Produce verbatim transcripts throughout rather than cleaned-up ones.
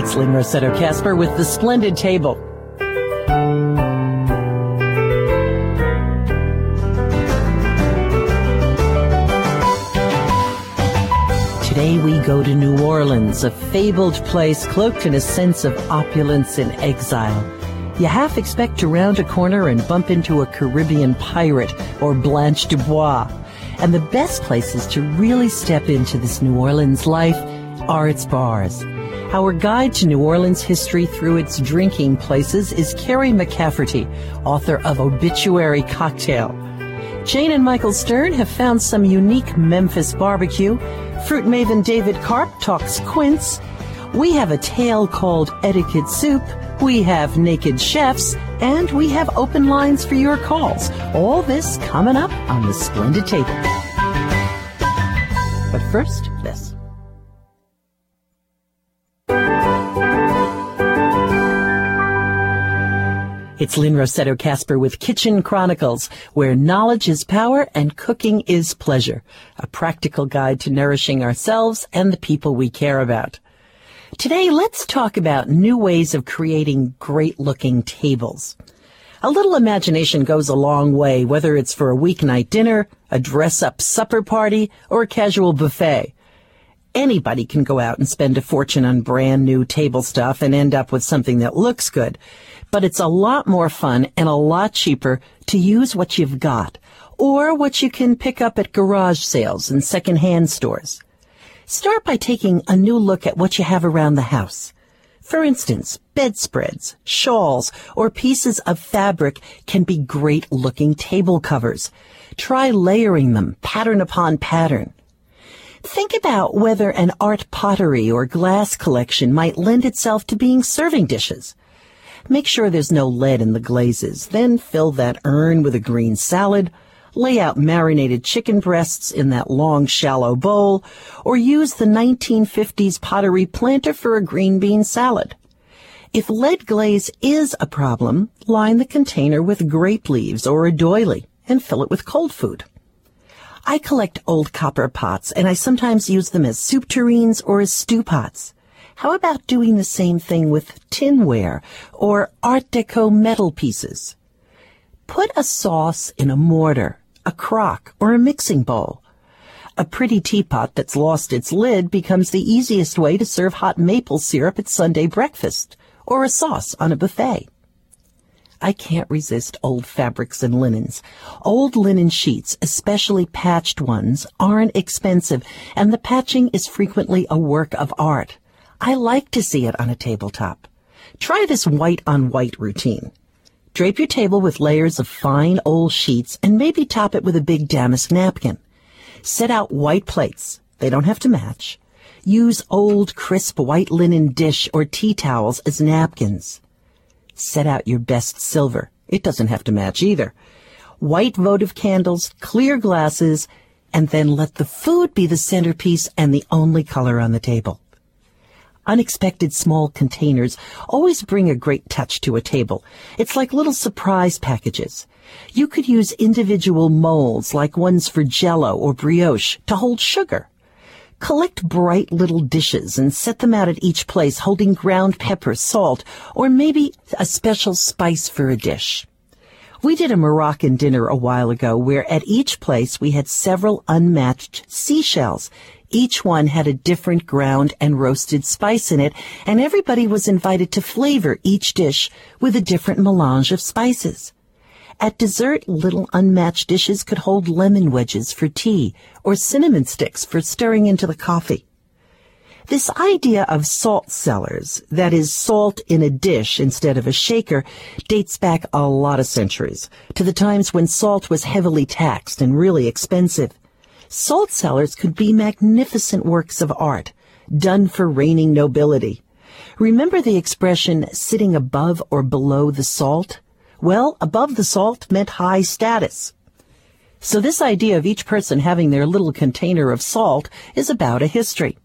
It's Lynn Rossetto Casper with The Splendid Table. Today we go to New Orleans, a fabled place cloaked in a sense of opulence and exile. You half expect to round a corner and bump into a Caribbean pirate or Blanche Dubois. And the best places to really step into this New Orleans life are its bars. Our guide to New Orleans history through its drinking places is Carrie McCafferty, author of Obituary Cocktail. Jane and Michael Stern have found some unique Memphis barbecue. Fruit maven David Karp talks quince. We have a tale called Etiquette Soup. We have naked chefs. And we have open lines for your calls. All this coming up on The Splendid Table. But first, this. It's Lynn Rossetto Casper with Kitchen Chronicles, where knowledge is power and cooking is pleasure. A practical guide to nourishing ourselves and the people we care about. Today, let's talk about new ways of creating great-looking tables. A little imagination goes a long way, whether it's for a weeknight dinner, a dress-up supper party, or a casual buffet. Anybody can go out and spend a fortune on brand new table stuff and end up with something that looks good. But it's a lot more fun and a lot cheaper to use what you've got, or what you can pick up at garage sales and second-hand stores. Start by taking a new look at what you have around the house. For instance, bedspreads, shawls, or pieces of fabric can be great-looking table covers. Try layering them, pattern upon pattern. Think about whether an art pottery or glass collection might lend itself to being serving dishes. Make sure there's no lead in the glazes. Then fill that urn with a green salad. Lay out marinated chicken breasts in that long, shallow bowl, or use the nineteen fifties pottery planter for a green bean salad. If lead glaze is a problem, line the container with grape leaves or a doily and fill it with cold food. I collect old copper pots, and I sometimes use them as soup tureens or as stew pots. How about doing the same thing with tinware or Art Deco metal pieces? Put a sauce in a mortar, a crock, or a mixing bowl. A pretty teapot that's lost its lid becomes the easiest way to serve hot maple syrup at Sunday breakfast, or a sauce on a buffet. I can't resist old fabrics and linens. Old linen sheets, especially patched ones, aren't expensive, and the patching is frequently a work of art. I like to see it on a tabletop. Try this white-on-white routine. Drape your table with layers of fine old sheets and maybe top it with a big damask napkin. Set out white plates. They don't have to match. Use old, crisp white linen dish or tea towels as napkins. Set out your best silver. It doesn't have to match either. White votive candles, clear glasses, and then let the food be the centerpiece and the only color on the table. Unexpected small containers always bring a great touch to a table. It's like little surprise packages. You could use individual molds like ones for Jell-O or brioche to hold sugar. Collect bright little dishes and set them out at each place holding ground pepper, salt, or maybe a special spice for a dish. We did a Moroccan dinner a while ago where at each place we had several unmatched seashells. Each one had a different ground and roasted spice in it, and everybody was invited to flavor each dish with a different melange of spices. At dessert, little unmatched dishes could hold lemon wedges for tea or cinnamon sticks for stirring into the coffee. This idea of salt cellars, that is, salt in a dish instead of a shaker, dates back a lot of centuries, to the times when salt was heavily taxed and really expensive. Salt cellars could be magnificent works of art, done for reigning nobility. Remember the expression, sitting above or below the salt? Well, above the salt meant high status. So this idea of each person having their little container of salt is about a history.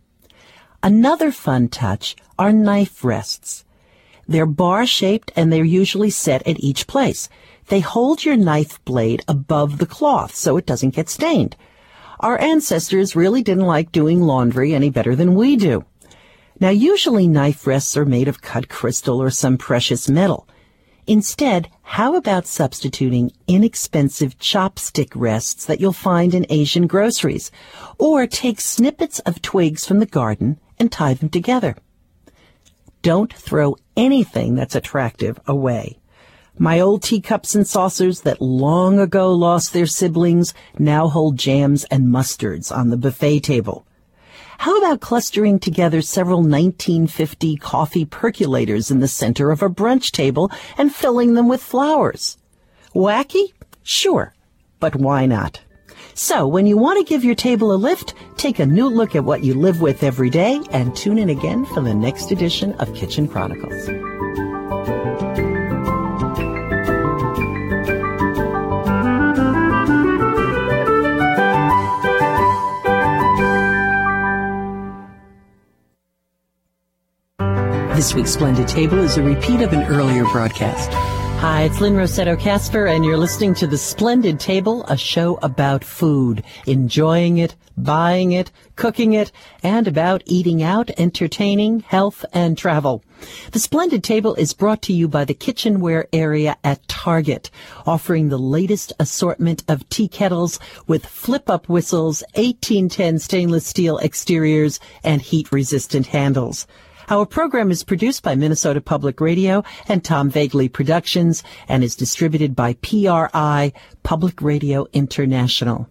Another fun touch are knife rests. They're bar-shaped and they're usually set at each place. They hold your knife blade above the cloth so it doesn't get stained. Our ancestors really didn't like doing laundry any better than we do. Now, usually knife rests are made of cut crystal or some precious metal. Instead, how about substituting inexpensive chopstick rests that you'll find in Asian groceries? Or take snippets of twigs from the garden and tie them together. Don't throw anything that's attractive away. My old teacups and saucers that long ago lost their siblings now hold jams and mustards on the buffet table. How about clustering together several nineteen fifty coffee percolators in the center of a brunch table and filling them with flowers? Wacky? Sure, but why not? So, when you want to give your table a lift, take a new look at what you live with every day and tune in again for the next edition of Kitchen Chronicles. This week's Splendid Table is a repeat of an earlier broadcast. Hi, it's Lynn Rossetto Kasper, and you're listening to The Splendid Table, a show about food, enjoying it, buying it, cooking it, and about eating out, entertaining, health, and travel. The Splendid Table is brought to you by the kitchenware area at Target, offering the latest assortment of tea kettles with flip-up whistles, eighteen ten stainless steel exteriors, and heat-resistant handles. Our program is produced by Minnesota Public Radio and Tom Vagley Productions and is distributed by P R I, Public Radio International.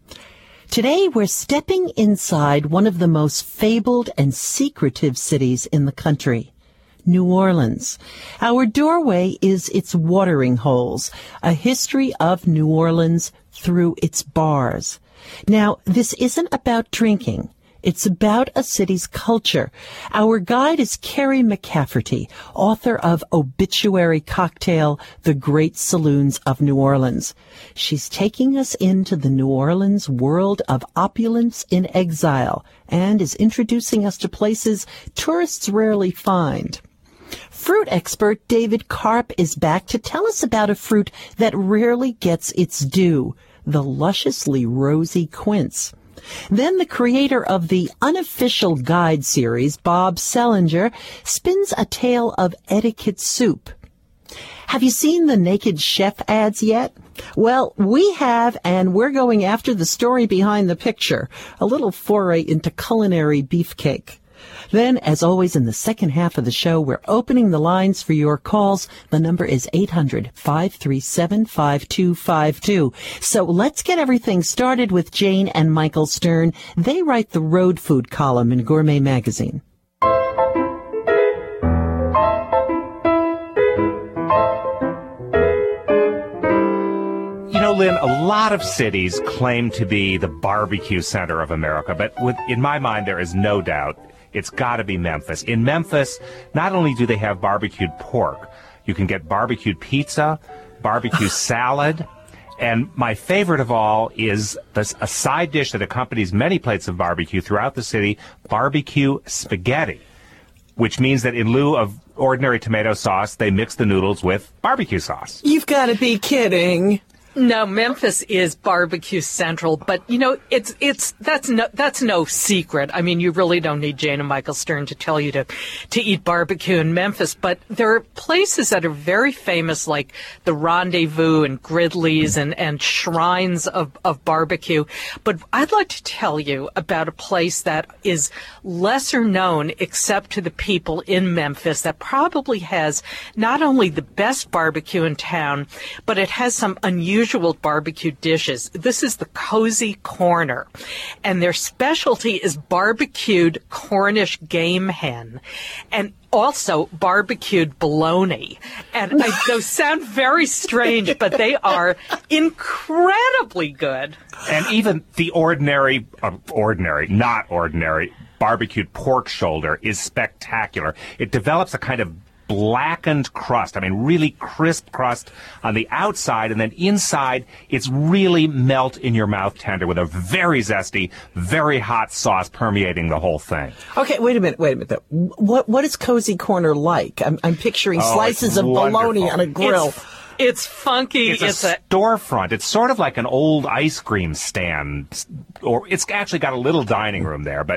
Today, we're stepping inside one of the most fabled and secretive cities in the country, New Orleans. Our doorway is its watering holes, a history of New Orleans through its bars. Now, this isn't about drinking. It's about a city's culture. Our guide is Carrie McCafferty, author of Obituary Cocktail, The Great Saloons of New Orleans. She's taking us into the New Orleans world of opulence in exile and is introducing us to places tourists rarely find. Fruit expert David Karp is back to tell us about a fruit that rarely gets its due, the lusciously rosy quince. Then the creator of the Unofficial Guide series, Bob Selinger, spins a tale of etiquette soup. Have you seen the Naked Chef ads yet? Well, we have, and we're going after the story behind the picture, a little foray into culinary beefcake. Then, as always, in the second half of the show, we're opening the lines for your calls. The number is eight hundred, five three seven, five two five two. So let's get everything started with Jane and Michael Stern. They write the road food column in Gourmet Magazine. You know, Lynn, a lot of cities claim to be the barbecue center of America, but with, in my mind, there is no doubt it's got to be Memphis. In Memphis, not only do they have barbecued pork, you can get barbecued pizza, barbecue salad, and my favorite of all is this, a side dish that accompanies many plates of barbecue throughout the city, barbecue spaghetti, which means that in lieu of ordinary tomato sauce, they mix the noodles with barbecue sauce. You've got to be kidding. No, Memphis is barbecue central, but you know, it's it's that's no that's no secret. I mean, you really don't need Jane and Michael Stern to tell you to to eat barbecue in Memphis, but there are places that are very famous, like the Rendezvous and Gridley's and and shrines of of barbecue. But I'd like to tell you about a place that is lesser known, except to the people in Memphis, that probably has not only the best barbecue in town, but it has some unusual usual barbecue dishes. This is the Cozy Corner, and their specialty is barbecued Cornish game hen, and also barbecued bologna. And I, those sound very strange, but they are incredibly good. And even the ordinary, uh, ordinary, not ordinary, barbecued pork shoulder is spectacular. It develops a kind of blackened crust. I mean, really crisp crust on the outside, and then inside, it's really melt in your mouth tender with a very zesty, very hot sauce permeating the whole thing. Okay, wait a minute, wait a minute. What what is Cozy Corner like? I'm, I'm picturing oh, slices of bologna on a grill. It's, it's funky. It's, it's a, a storefront. It's sort of like an old ice cream stand, or it's actually got a little dining room there, but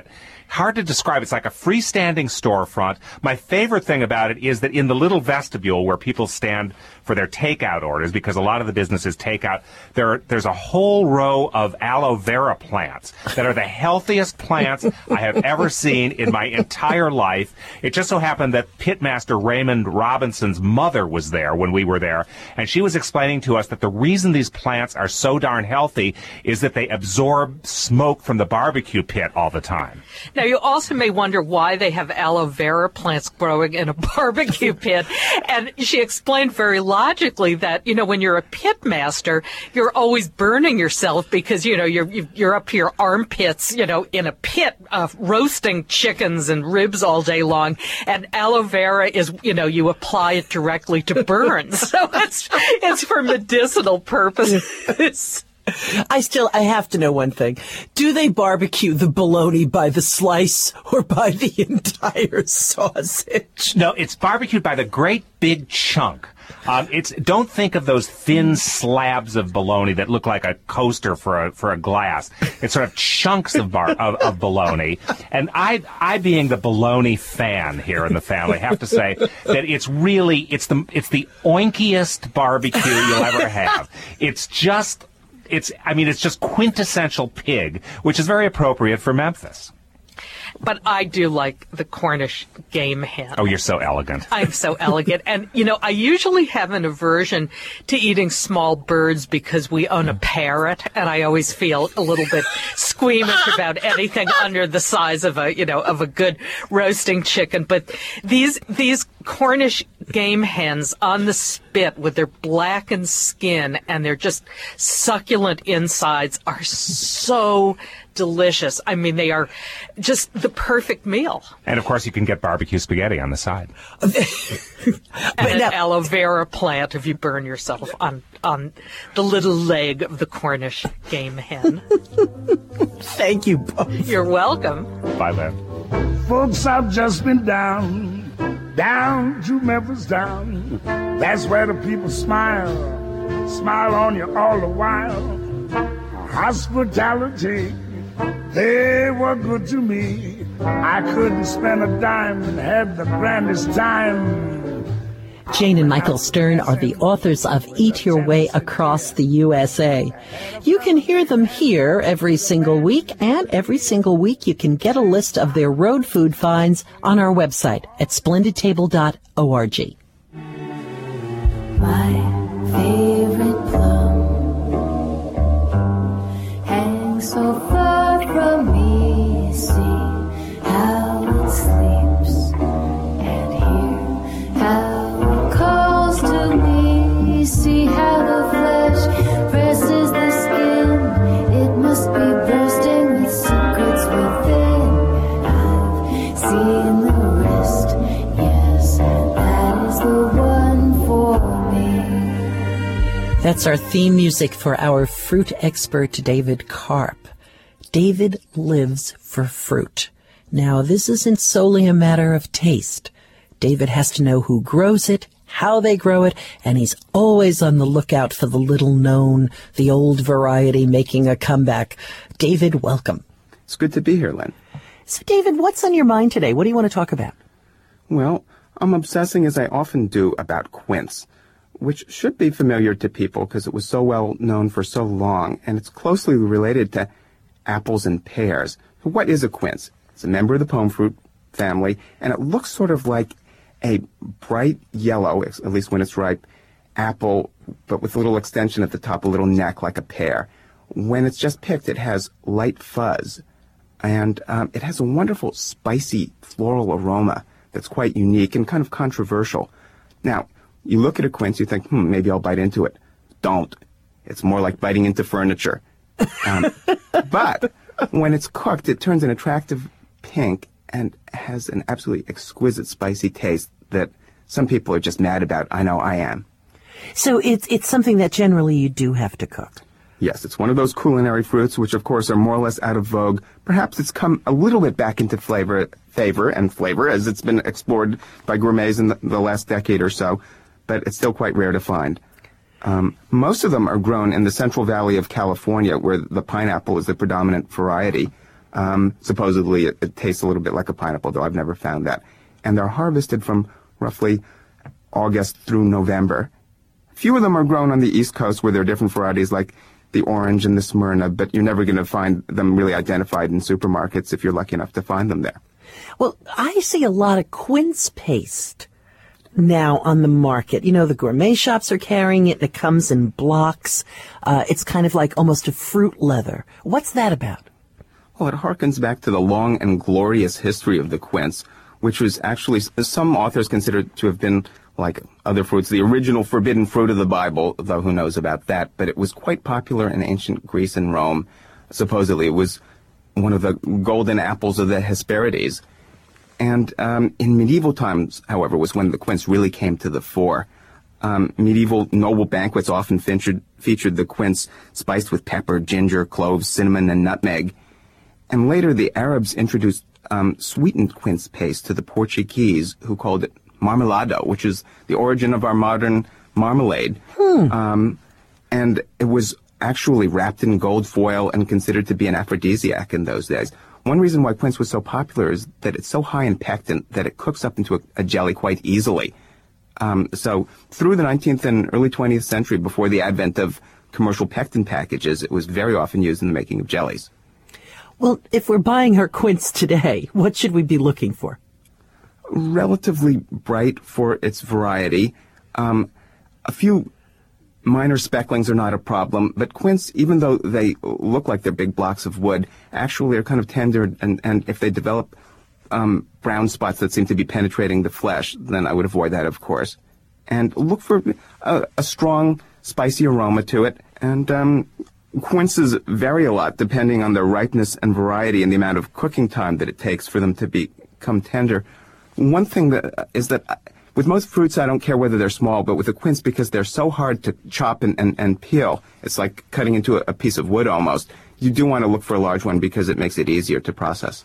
hard to describe. It's like a freestanding storefront. My favorite thing about it is that in the little vestibule where people stand for their takeout orders, because a lot of the business is takeout, there are, there's a whole row of aloe vera plants that are the healthiest plants I have ever seen in my entire life. It just so happened that Pitmaster Raymond Robinson's mother was there when we were there, and she was explaining to us that the reason these plants are so darn healthy is that they absorb smoke from the barbecue pit all the time. Now, you also may wonder why they have aloe vera plants growing in a barbecue pit. And she explained very logically that, you know, when you're a pit master, you're always burning yourself because, you know, you're you're up to your armpits, you know, in a pit of roasting chickens and ribs all day long. And aloe vera is, you know, you apply it directly to burns. So it's, it's for medicinal purposes. I still, I have to know one thing. Do they barbecue the bologna by the slice or by the entire sausage? No, it's barbecued by the great big chunk. Um, it's don't think of those thin slabs of bologna that look like a coaster for a for a glass. It's sort of chunks of bar of, of bologna. And I, I being the bologna fan here in the family, have to say that it's really it's the it's the oinkiest barbecue you'll ever have. It's just it's I mean it's just quintessential pig, which is very appropriate for Memphis. But I do like the Cornish game hen. Oh, you're so elegant. I'm so elegant. And, you know, I usually have an aversion to eating small birds because we own a parrot, and I always feel a little bit squeamish about anything under the size of a, you know, of a good roasting chicken. But these, these Cornish game hens on the spit with their blackened skin and their just succulent insides are so delicious. I mean, they are just the perfect meal. And, of course, you can get barbecue spaghetti on the side. And an now, aloe vera plant if you burn yourself on, on the little leg of the Cornish game hen. Thank you both. You're welcome. Bye, Lynn. Folks, I've just been down, down to Memphis down. That's where the people smile, smile on you all the while. Hospitality, they were good to me. I couldn't spend a dime and had the grandest time. Jane and Michael Stern are the authors of Eat Your Way Across the U S A. You can hear them here every single week, and every single week you can get a list of their road food finds on our website at splendid table dot org. My favorite plum hangs so far from me, see how it sleeps, and hear how it calls to me, see how the flesh presses the skin, it must be bursting with secrets within. I've seen the rest, yes, and that is the one for me. That's our theme music for our fruit expert, David Karp. David lives for fruit. Now, this isn't solely a matter of taste. David has to know who grows it, how they grow it, and he's always on the lookout for the little known, the old variety making a comeback. David, welcome. It's good to be here, Lynn. So, David, what's on your mind today? What do you want to talk about? Well, I'm obsessing, as I often do, about quince, which should be familiar to people because it was so well known for so long, and it's closely related to apples and pears. What is a quince? It's a member of the pome fruit family, and it looks sort of like a bright yellow, at least when it's ripe, apple, but with a little extension at the top, a little neck like a pear. When it's just picked, it has light fuzz, and um, it has a wonderful spicy floral aroma that's quite unique and kind of controversial. Now, you look at a quince, you think, hmm, maybe I'll bite into it. Don't. It's more like biting into furniture. Um, but when it's cooked, it turns an attractive pink and has an absolutely exquisite spicy taste that some people are just mad about. I know I am. So it's it's something that generally you do have to cook. Yes, it's one of those culinary fruits which, of course, are more or less out of vogue. Perhaps it's come a little bit back into flavor, favor and flavor as it's been explored by gourmets in the, the last decade or so, but it's still quite rare to find. Um, most of them are grown in the Central Valley of California, where the pineapple is the predominant variety. Um, supposedly, it, it tastes a little bit like a pineapple, though I've never found that. And they're harvested from roughly August through November. Few of them are grown on the East Coast where there are different varieties like the orange and the Smyrna, but you're never going to find them really identified in supermarkets if you're lucky enough to find them there. Well, I see a lot of quince paste now on the market. You know, the gourmet shops are carrying it. It comes in blocks. Uh, it's kind of like almost a fruit leather. What's that about? Well, it harkens back to the long and glorious history of the quince, which was actually, some authors consider to have been, like other fruits, the original forbidden fruit of the Bible, though who knows about that. But it was quite popular in ancient Greece and Rome. Supposedly it was one of the golden apples of the Hesperides. And um, in medieval times, however, was when the quince really came to the fore. Um, medieval noble banquets often featured, featured the quince spiced with pepper, ginger, cloves, cinnamon, and nutmeg. And later the Arabs introduced um, sweetened quince paste to the Portuguese, who called it marmelado, which is the origin of our modern marmalade. Hmm. Um, and it was actually wrapped in gold foil and considered to be an aphrodisiac in those days. One reason why quince was so popular is that it's so high in pectin that it cooks up into a, a jelly quite easily. Um, so through the nineteenth and early twentieth century, before the advent of commercial pectin packages, it was very often used in the making of jellies. Well, if we're buying her quince today, what should we be looking for? Relatively bright for its variety. Um, a few minor specklings are not a problem, but quince, even though they look like they're big blocks of wood, actually are kind of tender, and, and if they develop um, brown spots that seem to be penetrating the flesh, then I would avoid that, of course. And look for a, a strong, spicy aroma to it, and um, quinces vary a lot depending on their ripeness and variety and the amount of cooking time that it takes for them to become tender. One thing that is that with most fruits, I don't care whether they're small, but with a quince, because they're so hard to chop and, and, and peel, it's like cutting into a, a piece of wood almost. You do want to look for a large one because it makes it easier to process.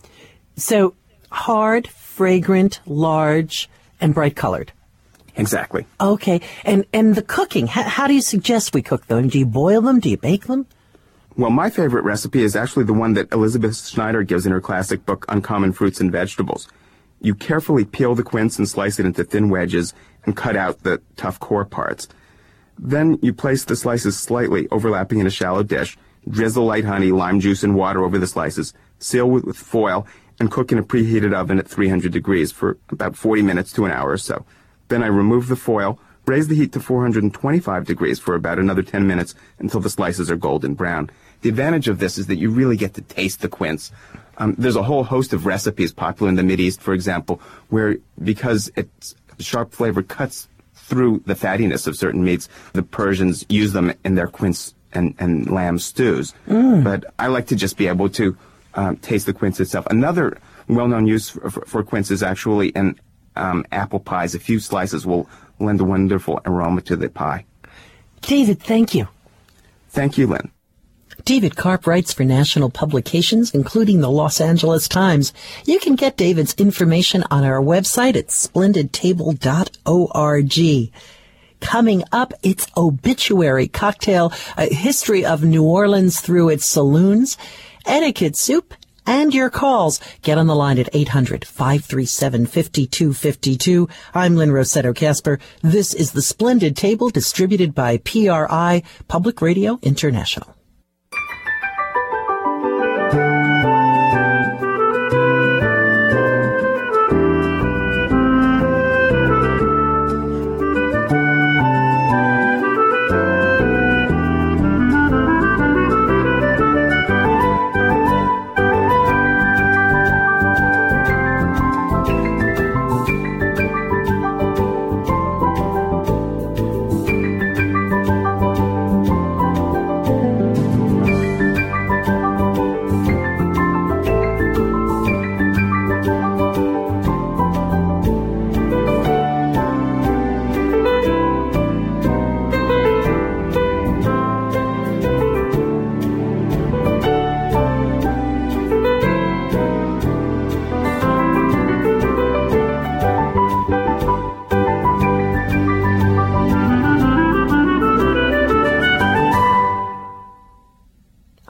So hard, fragrant, large, and bright colored. Exactly. Okay. And and the cooking, how, how do you suggest we cook them? Do you boil them? Do you bake them? Well, my favorite recipe is actually the one that Elizabeth Schneider gives in her classic book, Uncommon Fruits and Vegetables. You carefully peel the quince and slice it into thin wedges and cut out the tough core parts. Then you place the slices slightly overlapping in a shallow dish, drizzle light honey, lime juice, and water over the slices, seal with, with foil, and cook in a preheated oven at three hundred degrees for about forty minutes to an hour or so. Then I remove the foil, raise the heat to four hundred twenty-five degrees for about another ten minutes until the slices are golden brown. The advantage of this is that you really get to taste the quince. Um, there's a whole host of recipes popular in the Mideast, for example, where because its sharp flavor cuts through the fattiness of certain meats, the Persians use them in their quince and, and lamb stews. Mm. But I like to just be able to um, taste the quince itself. Another well-known use for, for, for quince is actually in um, apple pies. A few slices will lend a wonderful aroma to the pie. David, thank you. Thank you, Lynn. David Karp writes for national publications, including the Los Angeles Times. You can get David's information on our website at splendid table dot org. Coming up, it's Obituary Cocktail, a history of New Orleans through its saloons, etiquette soup, and your calls. Get on the line at eight hundred, five three seven, five two five two. I'm Lynn Rossetto Kasper. This is the Splendid Table, distributed by P R I, Public Radio International.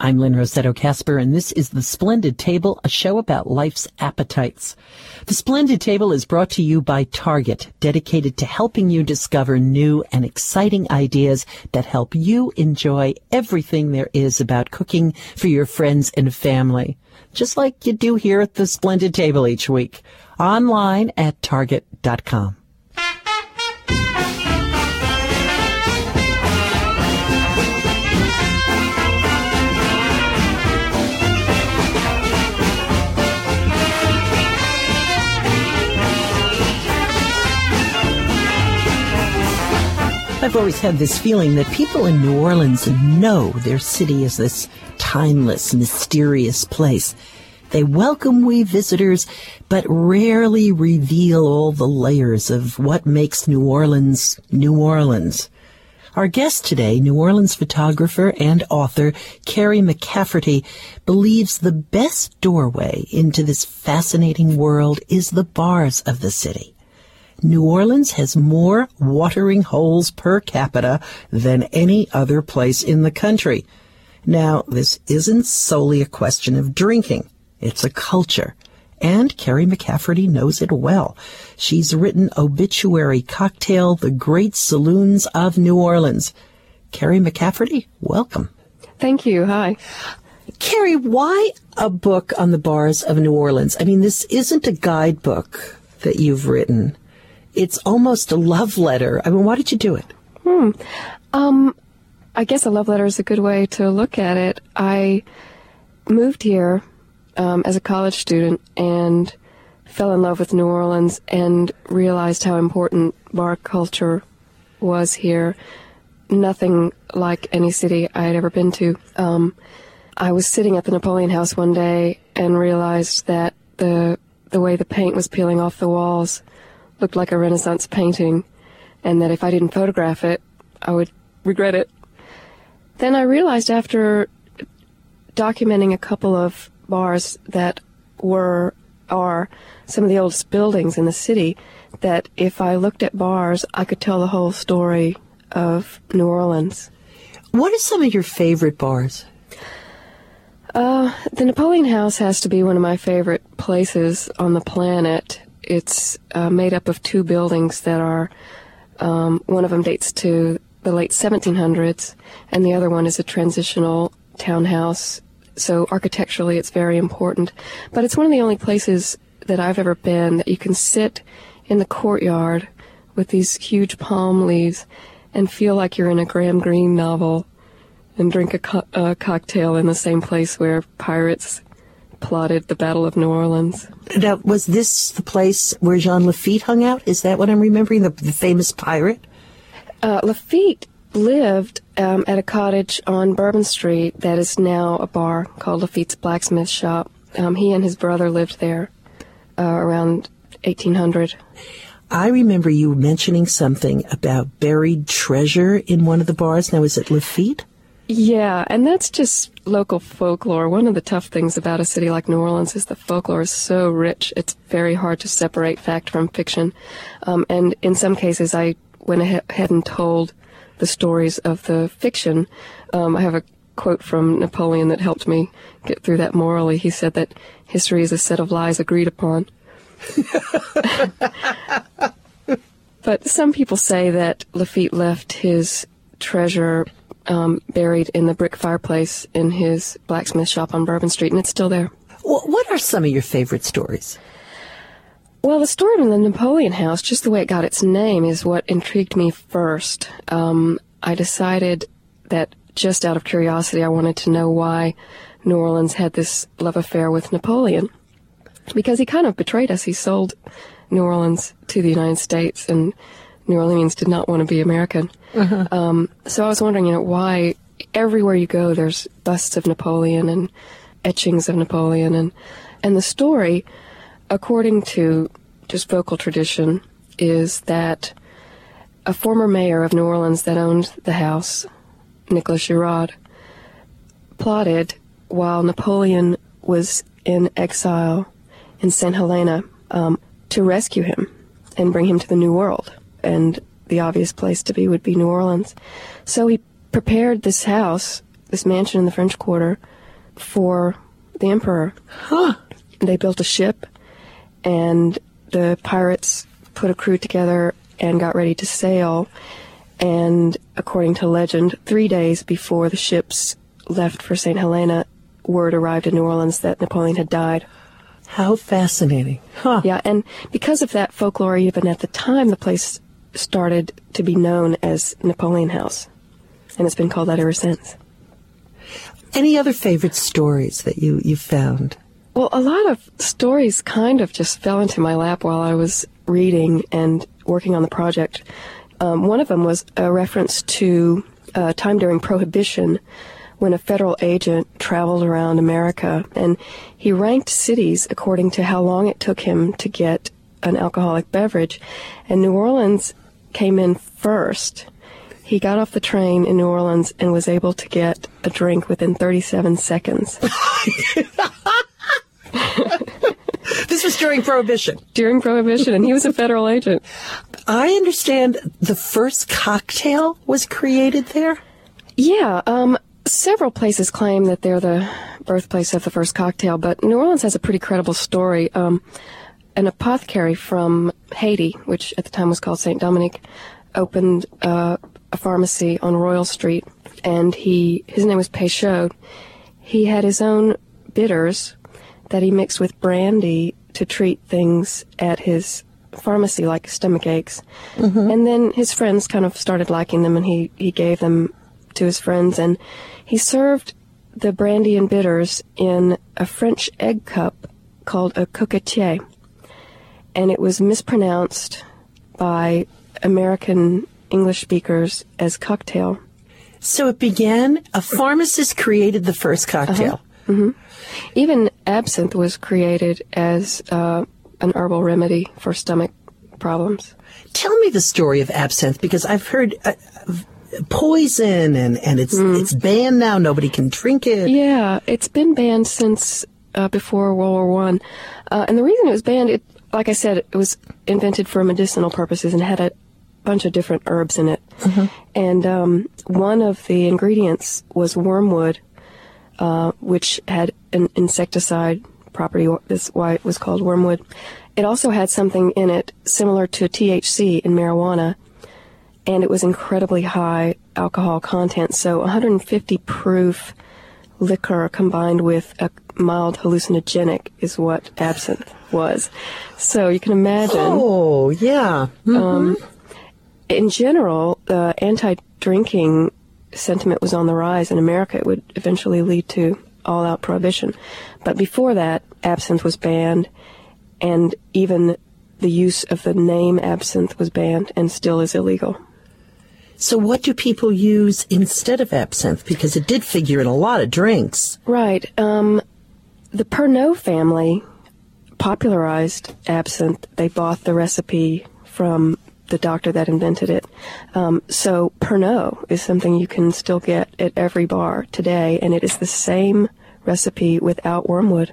I'm Lynn Rossetto Kasper, and this is The Splendid Table, a show about life's appetites. The Splendid Table is brought to you by Target, dedicated to helping you discover new and exciting ideas that help you enjoy everything there is about cooking for your friends and family, just like you do here at The Splendid Table each week, online at target dot com. I've always had this feeling that people in New Orleans know their city is this timeless, mysterious place. They welcome we visitors, but rarely reveal all the layers of what makes New Orleans, New Orleans. Our guest today, New Orleans photographer and author Carrie McCafferty, believes the best doorway into this fascinating world is the bars of the city. New Orleans has more watering holes per capita than any other place in the country. Now, this isn't solely a question of drinking. It's a culture. And Carrie McCafferty knows it well. She's written Obituary Cocktail, The Great Saloons of New Orleans. Carrie McCafferty, welcome. Thank you. Hi. Carrie, why a book on the bars of New Orleans? I mean, this isn't a guidebook that you've written. It's almost a love letter. I mean, why did you do it? Hmm. Um, I guess a love letter is a good way to look at it. I moved here um, as a college student and fell in love with New Orleans and realized how important bar culture was here. Nothing like any city I had ever been to. Um, I was sitting at the Napoleon House one day and realized that the the way the paint was peeling off the walls looked like a Renaissance painting, and that if I didn't photograph it, I would regret it. Then I realized after documenting a couple of bars that were, are some of the oldest buildings in the city, that if I looked at bars, I could tell the whole story of New Orleans. What are some of your favorite bars? Uh, the Napoleon House has to be one of my favorite places on the planet. It's uh, made up of two buildings that are, um, one of them dates to the late seventeen hundreds, and the other one is a transitional townhouse. So architecturally, it's very important. But it's one of the only places that I've ever been that you can sit in the courtyard with these huge palm leaves and feel like you're in a Graham Greene novel and drink a, co- a cocktail in the same place where pirates plotted the Battle of New Orleans. Now, was this the place where Jean Lafitte hung out? Is that what I'm remembering, the, the famous pirate? Uh, Lafitte lived um, at a cottage on Bourbon Street that is now a bar called Lafitte's Blacksmith Shop. Um, he and his brother lived there uh, around eighteen hundred. I remember you mentioning something about buried treasure in one of the bars. Now, is it Lafitte? Yeah, and that's just local folklore. One of the tough things about a city like New Orleans is the folklore is so rich, it's very hard to separate fact from fiction. Um, and in some cases, I went ahead and told the stories of the fiction. Um, I have a quote from Napoleon that helped me get through that morally. He said that history is a set of lies agreed upon. But some people say that Lafitte left his treasure Um, buried in the brick fireplace in his blacksmith shop on Bourbon Street, and it's still there. What are some of your favorite stories? Well, the story of the Napoleon House, just the way it got its name, is what intrigued me first. Um, I decided that just out of curiosity, I wanted to know why New Orleans had this love affair with Napoleon, because he kind of betrayed us. He sold New Orleans to the United States, and New Orleans did not want to be American. Uh-huh. Um, so I was wondering, you know, why everywhere you go there's busts of Napoleon and etchings of Napoleon. And, and the story, according to just vocal tradition, is that a former mayor of New Orleans that owned the house, Nicholas Girard, plotted while Napoleon was in exile in Saint Helena um, to rescue him and bring him to the New World. And the obvious place to be would be New Orleans. So he prepared this house, this mansion in the French Quarter, for the emperor. Huh. They built a ship, and the pirates put a crew together and got ready to sail. And according to legend, three days before the ships left for Saint Helena, word arrived in New Orleans that Napoleon had died. How fascinating. Huh. Yeah, and because of that folklore, even at the time, the place started to be known as Napoleon House. And it's been called that ever since. Any other favorite stories that you, you found? Well, a lot of stories kind of just fell into my lap while I was reading and working on the project. Um, one of them was a reference to a time during Prohibition when a federal agent traveled around America, and he ranked cities according to how long it took him to get an alcoholic beverage. And New Orleans came in first. He got off the train in New Orleans and was able to get a drink within thirty-seven seconds. This was during Prohibition. During Prohibition, and he was a federal agent. I understand the first cocktail was created there? Yeah, um, several places claim that they're the birthplace of the first cocktail, but New Orleans has a pretty credible story. Um, an apothecary from Haiti, which at the time was called Saint Dominic, opened uh, a pharmacy on Royal Street, and he his name was Peychaud. He had his own bitters that he mixed with brandy to treat things at his pharmacy, like stomach aches. Mm-hmm. And then his friends kind of started liking them, and he, he gave them to his friends. And he served the brandy and bitters in a French egg cup called a coquetier. And it was mispronounced by American English speakers as cocktail. So it began, a pharmacist created the first cocktail. Uh-huh. Mm-hmm. Even absinthe was created as uh, an herbal remedy for stomach problems. Tell me the story of absinthe, because I've heard uh, poison, and, and it's mm. it's banned now. Nobody can drink it. Yeah, it's been banned since uh, before World War One. Uh, and the reason it was banned, it, like I said, it was invented for medicinal purposes and had a bunch of different herbs in it. Mm-hmm. And um, one of the ingredients was wormwood, Uh, which had an insecticide property. That's why it was called wormwood. It also had something in it similar to T H C in marijuana, and it was incredibly high alcohol content. So one hundred fifty proof liquor combined with a mild hallucinogenic is what absinthe was. So you can imagine. Oh, yeah. Mm-hmm. Um, in general, the anti-drinking sentiment was on the rise in America. It would eventually lead to all-out prohibition. But before that, absinthe was banned, and even the use of the name absinthe was banned and still is illegal. So what do people use instead of absinthe? Because it did figure in a lot of drinks. Right. Um, the Pernod family popularized absinthe. They bought the recipe from the doctor that invented it. Um, so Pernod is something you can still get at every bar today, and it is the same recipe without wormwood.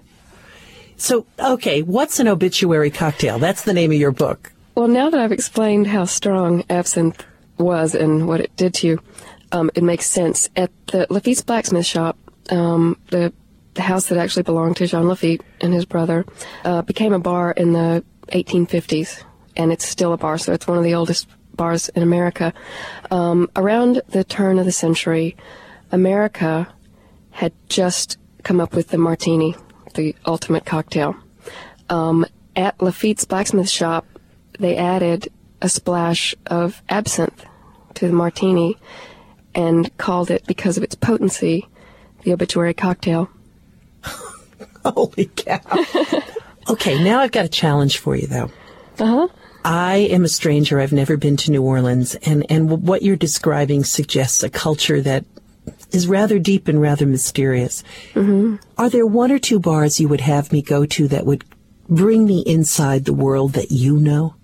So, okay, what's an obituary cocktail? That's the name of your book. Well, now that I've explained how strong absinthe was and what it did to you, um, it makes sense. At the Lafitte's blacksmith shop, um, the, the house that actually belonged to Jean Lafitte and his brother, uh, became a bar in the eighteen fifties. And it's still a bar, so it's one of the oldest bars in America. Um, around the turn of the century, America had just come up with the martini, the ultimate cocktail. Um, at Lafitte's blacksmith shop, they added a splash of absinthe to the martini and called it, because of its potency, the obituary cocktail. Holy cow. Okay, now I've got a challenge for you, though. Uh-huh. I am a stranger. I've never been to New Orleans, and, and what you're describing suggests a culture that is rather deep and rather mysterious. Mm-hmm. Are there one or two bars you would have me go to that would bring me inside the world that you know?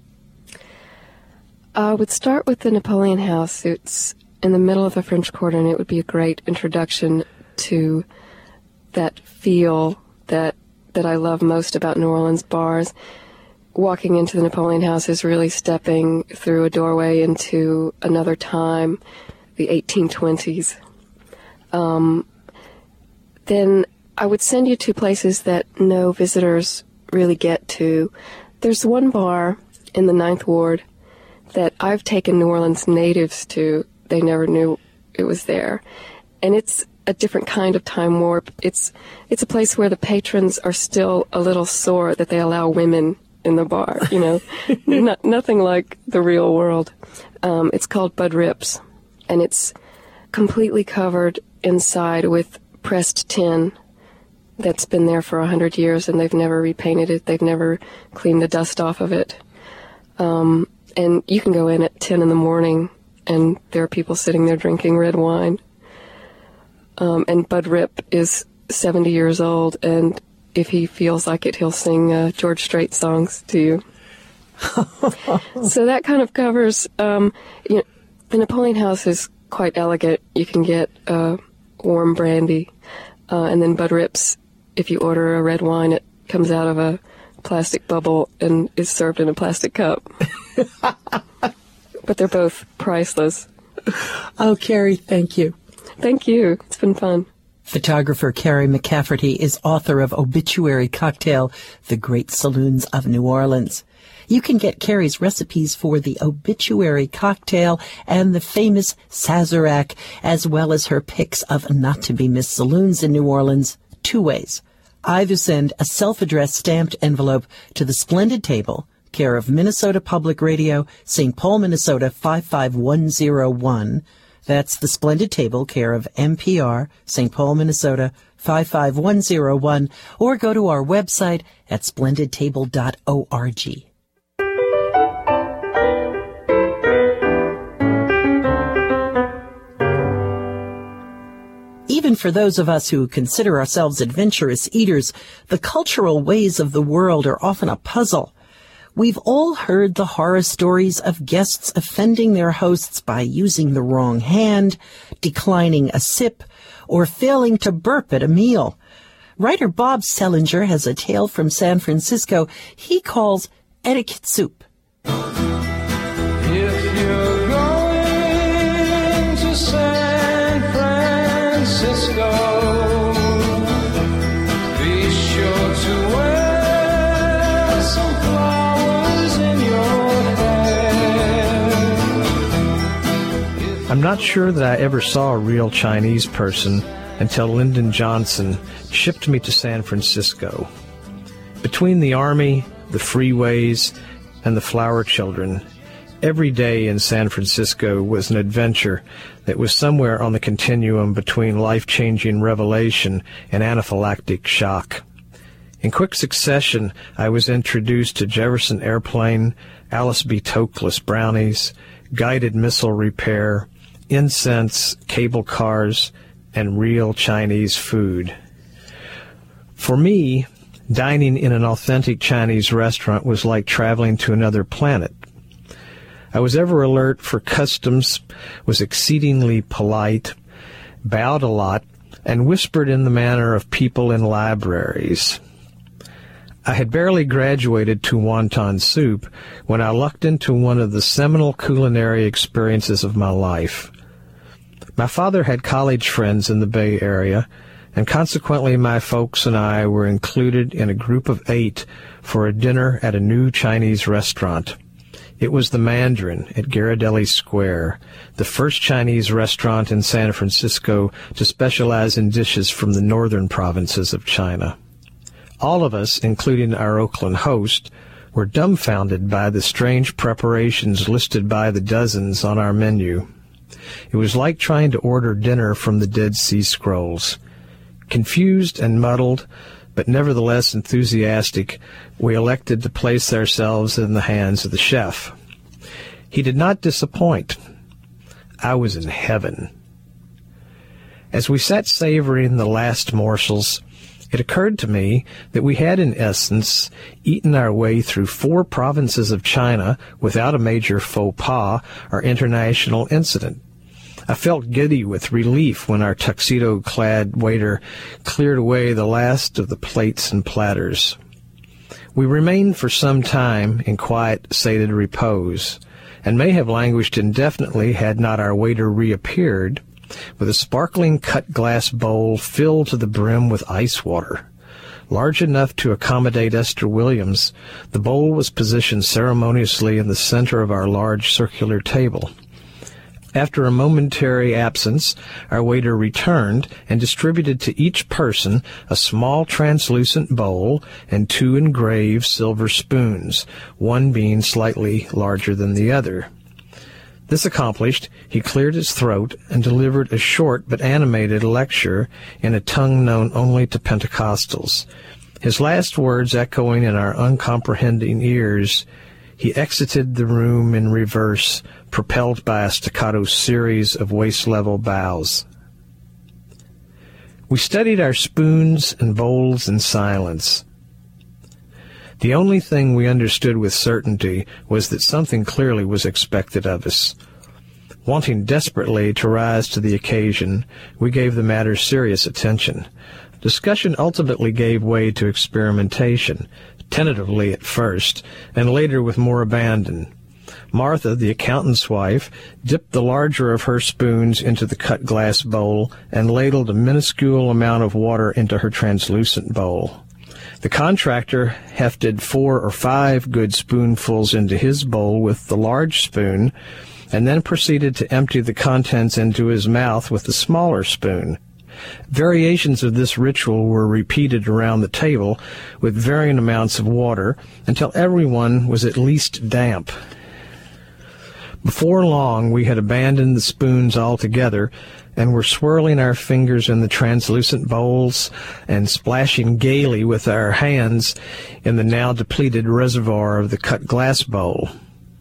I would start with the Napoleon House. It's in the middle of the French Quarter, and it would be a great introduction to that feel that that I love most about New Orleans bars. Walking into the Napoleon House is really stepping through a doorway into another time, the eighteen twenties. Um, then I would send you to places that no visitors really get to. There's one bar in the Ninth Ward that I've taken New Orleans natives to. They never knew it was there. And it's a different kind of time warp. It's it's a place where the patrons are still a little sore that they allow women in the bar, you know. Not, nothing like the real world. Um, it's called Bud Rips, and it's completely covered inside with pressed tin that's been there for a hundred years, and they've never repainted it. They've never cleaned the dust off of it. Um, and you can go in at ten in the morning, and there are people sitting there drinking red wine. Um, and Bud Rip is seventy years old, and if he feels like it, he'll sing uh, George Strait songs to you. So that kind of covers, um, you know, the Napoleon House is quite elegant. You can get uh, warm brandy, uh, and then Bud Rips, if you order a red wine, it comes out of a plastic bubble and is served in a plastic cup. But they're both priceless. Oh, Carrie, thank you. Thank you. It's been fun. Photographer Carrie McCafferty is author of Obituary Cocktail, The Great Saloons of New Orleans. You can get Carrie's recipes for the Obituary Cocktail and the famous Sazerac, as well as her picks of not-to-be-missed saloons in New Orleans, two ways. Either send a self-addressed stamped envelope to the Splendid Table, care of Minnesota Public Radio, Saint Paul, Minnesota five five one zero one. That's the Splendid Table, care of M P R, Saint Paul, Minnesota five five one zero one, or go to our website at splendid table dot org. Even for those of us who consider ourselves adventurous eaters, the cultural ways of the world are often a puzzle. We've all heard the horror stories of guests offending their hosts by using the wrong hand, declining a sip, or failing to burp at a meal. Writer Bob Selinger has a tale from San Francisco he calls etiquette soup. If you're going to San Francisco, be sure to wear some flowers in your hair. I'm not sure that I ever saw a real Chinese person until Lyndon Johnson shipped me to San Francisco. Between the Army, the freeways, and the flower children, every day in San Francisco was an adventure that was somewhere on the continuum between life-changing revelation and anaphylactic shock. In quick succession, I was introduced to Jefferson Airplane, Alice B. Toklas brownies, guided missile repair, incense, cable cars, and real Chinese food. For me, dining in an authentic Chinese restaurant was like traveling to another planet. I was ever alert for customs, was exceedingly polite, bowed a lot, and whispered in the manner of people in libraries. I had barely graduated to wonton soup when I lucked into one of the seminal culinary experiences of my life. My father had college friends in the Bay Area, and consequently my folks and I were included in a group of eight for a dinner at a new Chinese restaurant. It was the Mandarin at Ghirardelli Square, the first Chinese restaurant in San Francisco to specialize in dishes from the northern provinces of China. All of us, including our Oakland host, were dumbfounded by the strange preparations listed by the dozens on our menu. It was like trying to order dinner from the Dead Sea Scrolls. Confused and muddled, but nevertheless enthusiastic, we elected to place ourselves in the hands of the chef. He did not disappoint. I was in heaven. As we sat savoring the last morsels, it occurred to me that we had, in essence, eaten our way through four provinces of China without a major faux pas or international incident. I felt giddy with relief when our tuxedo-clad waiter cleared away the last of the plates and platters. We remained for some time in quiet, sated repose, and may have languished indefinitely had not our waiter reappeared, with a sparkling cut glass bowl filled to the brim with ice water. Large enough to accommodate Esther Williams, the bowl was positioned ceremoniously in the center of our large circular table. After a momentary absence, our waiter returned and distributed to each person a small translucent bowl and two engraved silver spoons, one being slightly larger than the other. This accomplished, he cleared his throat and delivered a short but animated lecture in a tongue known only to Pentecostals. His last words echoing in our uncomprehending ears, he exited the room in reverse, propelled by a staccato series of waist-level bows. We studied our spoons and bowls in silence. The only thing we understood with certainty was that something clearly was expected of us. Wanting desperately to rise to the occasion, we gave the matter serious attention. Discussion ultimately gave way to experimentation, tentatively at first, and later with more abandon. Martha, the accountant's wife, dipped the larger of her spoons into the cut glass bowl and ladled a minuscule amount of water into her translucent bowl. The contractor hefted four or five good spoonfuls into his bowl with the large spoon, and then proceeded to empty the contents into his mouth with the smaller spoon. Variations of this ritual were repeated around the table with varying amounts of water until everyone was at least damp. Before long, we had abandoned the spoons altogether and were swirling our fingers in the translucent bowls and splashing gaily with our hands in the now depleted reservoir of the cut glass bowl.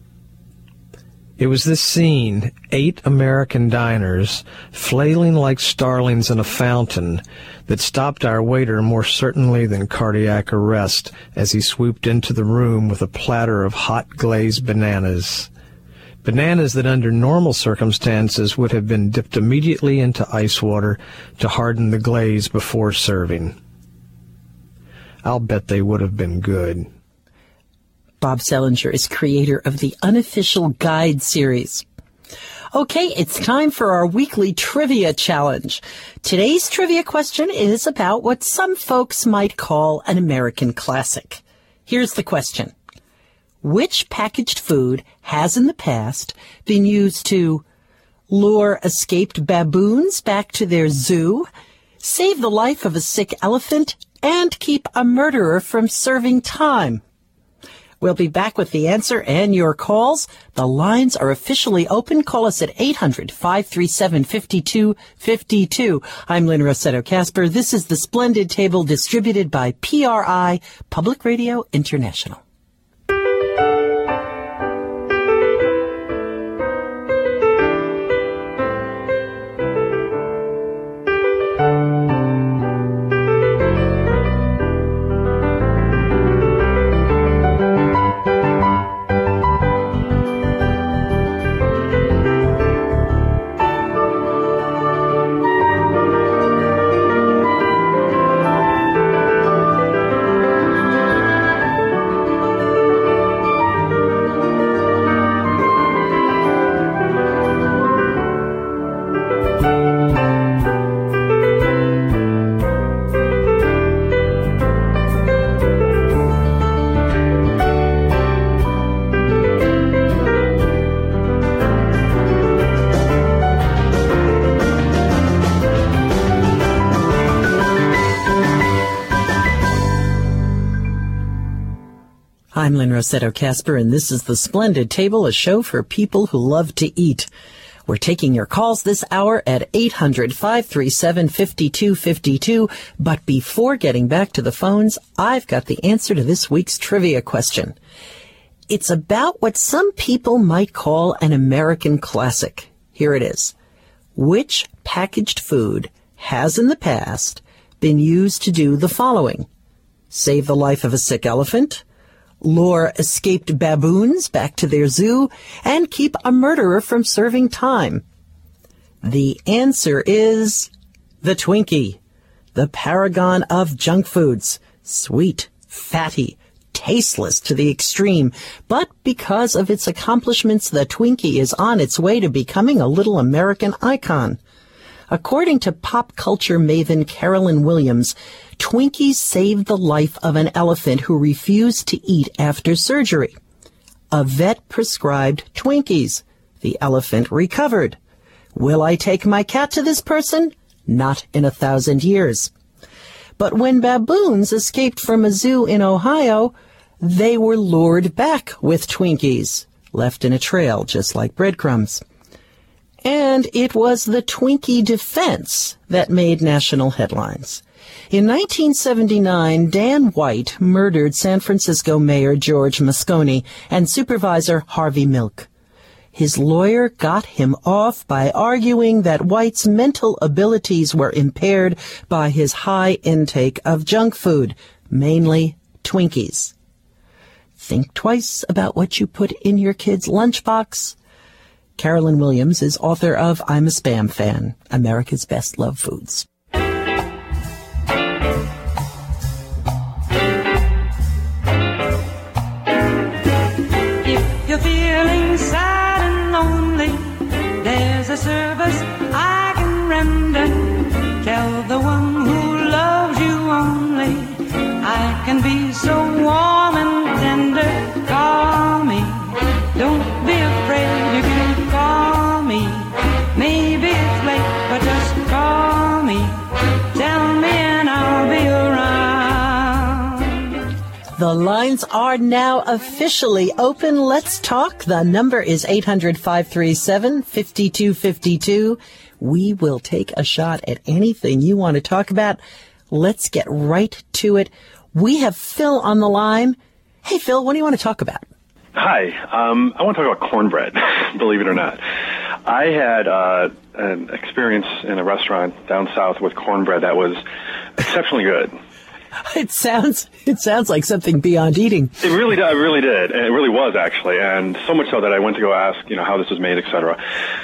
It was this scene, eight American diners, flailing like starlings in a fountain, that stopped our waiter more certainly than cardiac arrest as he swooped into the room with a platter of hot glazed bananas. Bananas that under normal circumstances would have been dipped immediately into ice water to harden the glaze before serving. I'll bet they would have been good. Bob Selinger is creator of the Unofficial Guide series. Okay, it's time for our weekly trivia challenge. Today's trivia question is about what some folks might call an American classic. Here's the question. Which packaged food has in the past been used to lure escaped baboons back to their zoo, save the life of a sick elephant, and keep a murderer from serving time? We'll be back with the answer and your calls. The lines are officially open. Call us at eight hundred, five three seven, five two five two. I'm Lynn Rossetto Kasper. This is the Splendid Table, distributed by P R I, Public Radio International. I'm Lynn Rossetto Kasper, and this is The Splendid Table, a show for people who love to eat. We're taking your calls this hour at eight hundred, five three seven, five two five two. But before getting back to the phones, I've got the answer to this week's trivia question. It's about what some people might call an American classic. Here it is. Which packaged food has in the past been used to do the following? Save the life of a sick elephant, lure escaped baboons back to their zoo, and keep a murderer from serving time? The answer is the Twinkie, the paragon of junk foods. Sweet, fatty, tasteless to the extreme, but because of its accomplishments, the Twinkie is on its way to becoming a little American icon. According to pop culture maven Carolyn Williams, Twinkies saved the life of an elephant who refused to eat after surgery. A vet prescribed Twinkies. The elephant recovered. Will I take my cat to this person? Not in a thousand years. But when baboons escaped from a zoo in Ohio, they were lured back with Twinkies, left in a trail just like breadcrumbs. And it was the Twinkie defense that made national headlines. In nineteen seventy-nine, Dan White murdered San Francisco Mayor George Moscone and Supervisor Harvey Milk. His lawyer got him off by arguing that White's mental abilities were impaired by his high intake of junk food, mainly Twinkies. Think twice about what you put in your kid's lunchbox. Carolyn Williams is author of I'm a Spam Fan, America's Best Loved Foods. If you're feeling sad and lonely, there's a service I can render. Tell the one who loves you only, I can be so warm and tender. Call me, don't be afraid, you can call me. Maybe it's late, but just call me. Tell me and I'll be around. The lines are now officially open. Let's talk. The number is eight hundred, five three seven, five two five two. We will take a shot at anything you want to talk about. Let's get right to it. We have Phil on the line. Hey, Phil, what do you want to talk about? Hi. Um, I want to talk about cornbread, believe it or not. I had uh, an experience in a restaurant down south with cornbread that was exceptionally good. It sounds it sounds like something beyond eating. It really did. It really did. And it really was, actually. And so much so that I went to go ask, you know, how this was made, et cetera.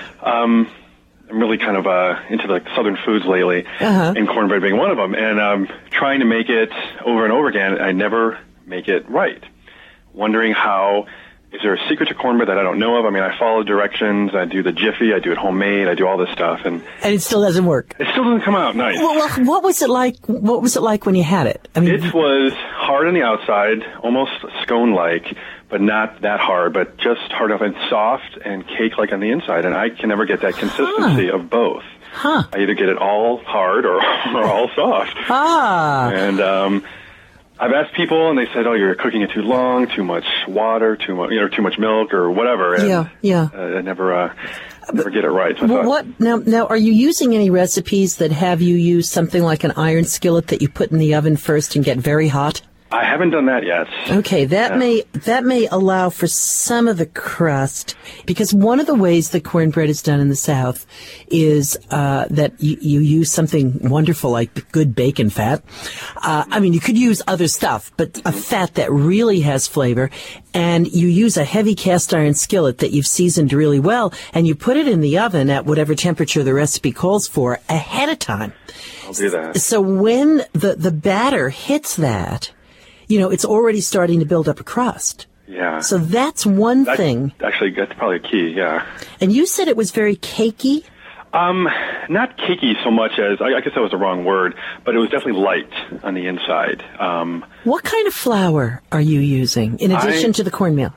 Um, I'm really kind of uh, into the southern foods lately, uh-huh. and cornbread being one of them. And um, trying to make it over and over again, I never make it right. Wondering how, is there a secret to cornbread that I don't know of? I mean, I follow directions, I do the Jiffy, I do it homemade, I do all this stuff. And and it still doesn't work. It still doesn't come out nice. Well, well, what was it like, what was it like when you had it? I mean, it was hard on the outside, almost scone-like, but not that hard, but just hard enough and soft and cake-like on the inside. And I can never get that consistency huh. of both. Huh. I either get it all hard or, or all soft. Ah. And um, I've asked people, and they said, "Oh, you're cooking it too long, too much water, too much, you know, too much milk, or whatever." And, yeah, yeah. Uh, I never, uh, never get it right. So well, thought, what now? Now, are you using any recipes that have you use something like an iron skillet that you put in the oven first and get very hot? I haven't done that yet. Okay, that yeah. may that may allow for some of the crust, because one of the ways that cornbread is done in the South is uh, that you, you use something wonderful like good bacon fat. Uh, I mean, you could use other stuff, but a fat that really has flavor, and you use a heavy cast iron skillet that you've seasoned really well, and you put it in the oven at whatever temperature the recipe calls for ahead of time. I'll do that. So when the, the batter hits that, you know, it's already starting to build up a crust. Yeah. So that's one that's, thing. Actually, that's probably a key, yeah. And you said it was very cakey? Um, not cakey so much as, I, I guess that was the wrong word, but it was definitely light on the inside. Um, what kind of flour are you using, in addition I, to the cornmeal?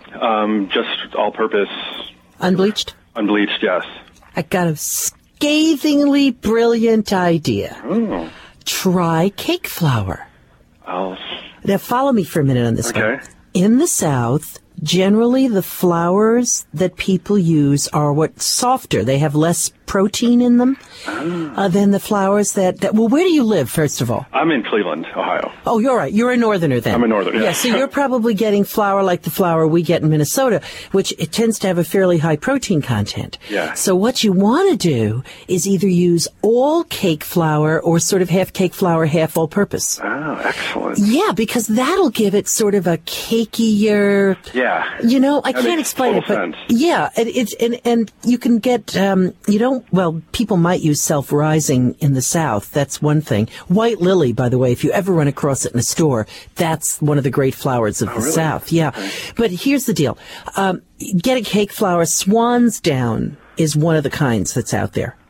Um, just all-purpose. Unbleached? Unbleached, yes. I got a scathingly brilliant idea. Oh. Try cake flour. I'll... Now, follow me for a minute on this okay. one. In the South, generally the flours that people use are what softer. They have less protein in them oh. uh, than the flours that, that... Well, where do you live, first of all? I'm in Cleveland, Ohio. Oh, you're right. You're a northerner then. I'm a northerner, yeah. Yeah, so you're probably getting flour like the flour we get in Minnesota, which it tends to have a fairly high protein content. Yeah. So what you want to do is either use all cake flour or sort of half cake flour, half all-purpose. Oh, excellent. Yeah, because that'll give it sort of a cakier... Yeah. You know, I that can't makes explain it, but sense. yeah, it, it's and and you can get um, you don't. Well, people might use self-rising in the South. That's one thing. White lily, by the way, if you ever run across it in a store, that's one of the great flours of oh, the really? South. Yeah, okay. But here's the deal: um, get a cake flour. Swan's Down is one of the kinds that's out there. All right.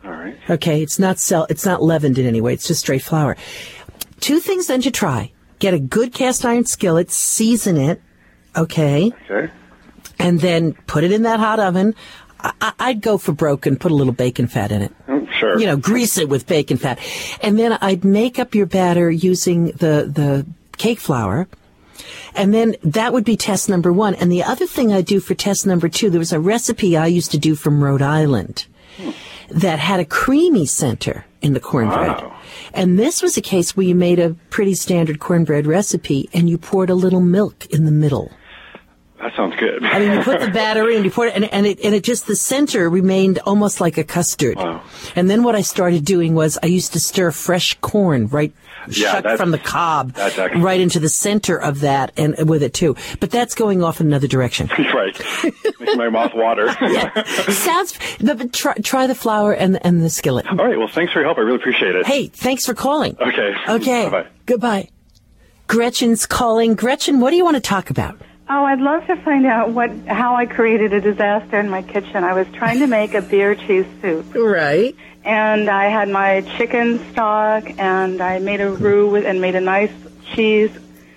Okay, it's not sell, it's not leavened in any way. It's just straight flour. Two things then to try. Get a good cast iron skillet, season it, okay? Okay. And then put it in that hot oven. I, I'd go for broken, put a little bacon fat in it. Oh, sure. You know, grease it with bacon fat. And then I'd make up your batter using the, the cake flour. And then that would be test number one. And the other thing I do for test number two, there was a recipe I used to do from Rhode Island hmm. that had a creamy center in the cornbread. Wow. And this was a case where you made a pretty standard cornbread recipe and you poured a little milk in the middle. That sounds good. I mean, you put the batter in, you pour it, and, and it, and it just, the center remained almost like a custard. Wow. And then what I started doing was I used to stir fresh corn right Yeah, shucked that's- from the cob that's actually- right into the center of that and with it too. But that's going off in another direction. Right. Making my mouth water. Yeah. Sounds, but, but try, try the flour and, and the skillet. All right. Well, thanks for your help. I really appreciate it. Hey, thanks for calling. Okay. Okay. Bye-bye. Goodbye. Gretchen's calling. Gretchen, what do you want to talk about? Oh, I'd love to find out what how I created a disaster in my kitchen. I was trying to make a beer cheese soup. Right. And I had my chicken stock, and I made a roux with, and made a nice cheese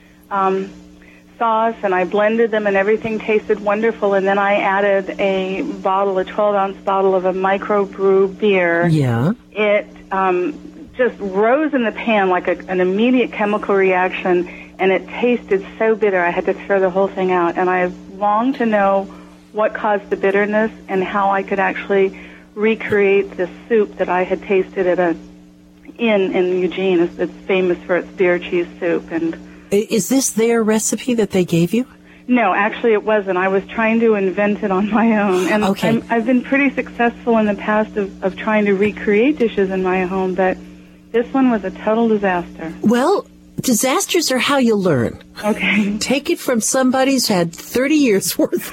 um, sauce, and I blended them, and everything tasted wonderful. And then I added a bottle, a twelve-ounce bottle of a microbrew beer. Yeah. It um, just rose in the pan like a, an immediate chemical reaction, and it tasted so bitter I had to throw the whole thing out. And I longed to know what caused the bitterness and how I could actually recreate the soup that I had tasted at a inn in Eugene. It's, it's famous for its beer cheese soup. And is this their recipe that they gave you? No, actually it wasn't. I was trying to invent it on my own. And okay. I'm, I've been pretty successful in the past of, of trying to recreate dishes in my home, but this one was a total disaster. Well, disasters are how you learn. Okay. Take it from somebody who's had thirty years worth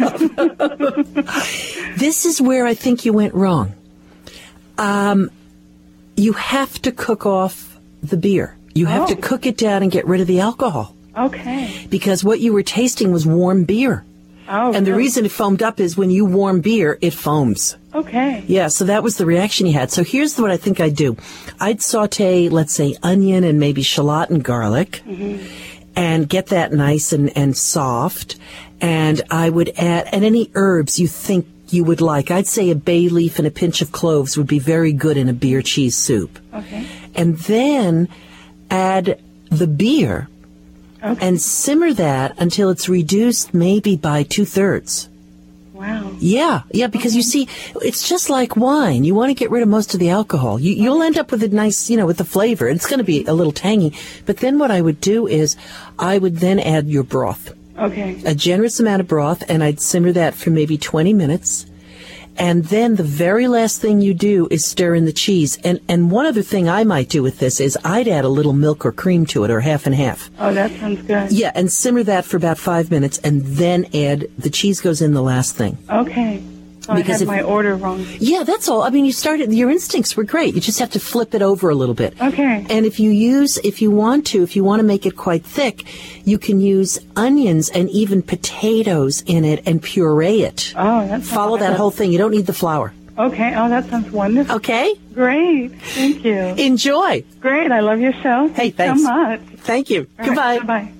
of. This is where I think you went wrong. Um, you have to cook off the beer. You have Oh. to cook it down and get rid of the alcohol. Okay. Because what you were tasting was warm beer. Oh, and the really? reason it foamed up is when you warm beer, it foams. Okay. Yeah, so that was the reaction you had. So here's what I think I'd do. I'd saute, let's say, onion and maybe shallot and garlic, Mm-hmm. and get that nice and, and soft. And I would add, and any herbs you think you would like. I'd say a bay leaf and a pinch of cloves would be very good in a beer cheese soup. Okay. And then add the beer Okay. and simmer that until it's reduced maybe by two-thirds. Wow. Yeah, yeah, because you see, it's just like wine. You want to get rid of most of the alcohol. You, you'll end up with a nice, you know, with the flavor. It's going to be a little tangy. But then what I would do is I would then add your broth. Okay. A generous amount of broth, and I'd simmer that for maybe twenty minutes. And then the very last thing you do is stir in the cheese. And, and one other thing I might do with this is I'd add a little milk or cream to it, or half and half. Oh, that sounds good. Yeah, and simmer that for about five minutes, and then add, the cheese goes in the last thing. Okay. So Because I had if- my order wrong. Yeah, that's all. I mean, you started, your instincts were great. You just have to flip it over a little bit. Okay. And if you use, if you want to, if you want to make it quite thick, you can use onions and even potatoes in it and puree it. Oh, that's Follow that whole thing. You don't need the flour. Okay. Oh, that sounds wonderful. Okay? Great. Thank you. Enjoy. Great. I love your show. Hey, Thanks thanks. so much. Thank you. All Goodbye. right, bye-bye.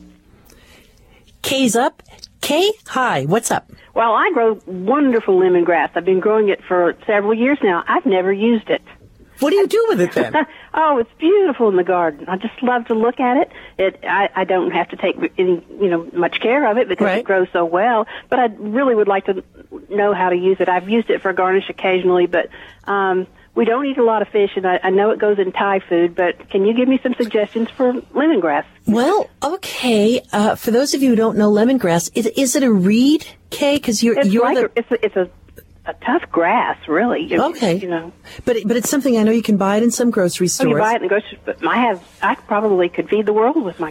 Kay's up. Kay, hi. What's up? Well, I grow wonderful lemongrass. I've been growing it for several years now. I've never used it. What do you do with it then? Oh, it's beautiful in the garden. I just love to look at it. It I, I don't have to take any, you know, much care of it because Right. it grows so well. But I really would like to know how to use it. I've used it for garnish occasionally, but um, we don't eat a lot of fish, and I, I know it goes in Thai food. But can you give me some suggestions for lemongrass? Well, okay. Uh, for those of you who don't know lemongrass, is, is it a reed, Kay? Because you're It's you're like the a, it's a, it's a a tough grass, really. You- Okay. you know. But it- but it's something I know you can buy it in some grocery Oh, stores. you buy it in the grocery store. But I have, I probably could feed the world with my.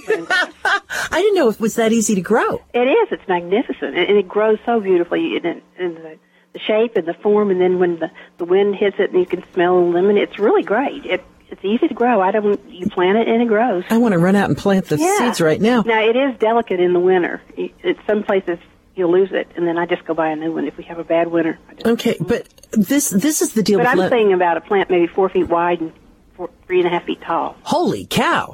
I didn't know if it was that easy to grow. It is. It's magnificent, and and it grows so beautifully in, it- in the, the shape and the form. And then when the the wind hits it, and you can smell the lemon, it's really great. It it's easy to grow. I don't. You plant it and it grows. I want to run out and plant the Yeah. seeds right now. Now it is delicate in the winter. It, some places he'll lose it, and then I just go buy a new one if we have a bad winter. I just, Okay, but this this is the deal but with I'm lem- saying about a plant maybe four feet wide and four, three and a half feet tall. Holy cow!